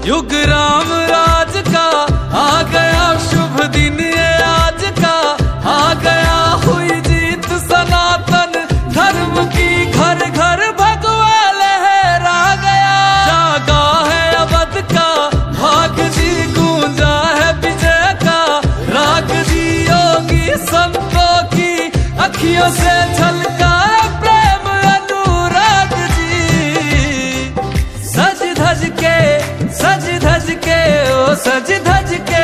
युग राम राज का आ गया शुभ दिन ये आज का, आ गया हुई जीत सनातन धर्म की, घर घर भगवा लहरा गया। जागा है अवध का भाग जी, गूंजा है विजय का राग जी, योगी संतों की अखियों से झलका प्रेम अनुराग जी। सज धज के ओ सज धज के